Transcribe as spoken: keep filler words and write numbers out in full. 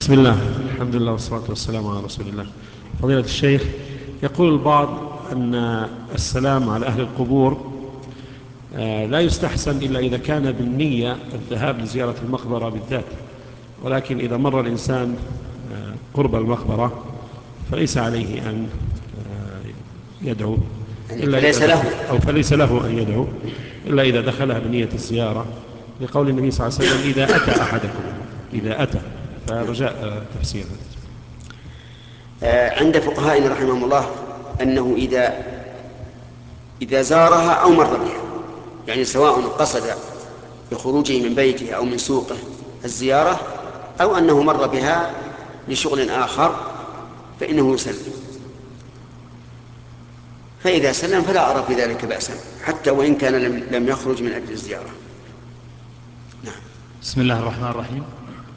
بسم الله، الحمد لله والصلاة والسلام على رسول الله. فضيلة الشيخ، يقول البعض أن السلام على أهل القبور آه، لا يستحسن إلا إذا كان بالنية الذهاب لزيارة المقبرة بالذات، ولكن إذا مر الإنسان آه، قرب المقبرة فليس عليه أن آه، يدعو يعني إلا فليس إذا له. دخل أو فليس له أن يدعو إلا إذا دخلها بنية الزيارة، لقول النبي صلى الله عليه وسلم: إذا أتى أحدكم إذا أتى. فرجاء آه، تفسير هذا. آه، عند فقهائنا رحمهم الله أنه إذا إذا زارها أو مر بها، يعني سواء قصد بخروجه من بيته أو من سوقه الزيارة أو أنه مر بها لشغل آخر، فإنه يسلم. فإذا سلم فلا أرى في ذلك بأسا، حتى وإن كان لم لم يخرج من أجل الزيارة. نعم. بسم الله الرحمن الرحيم.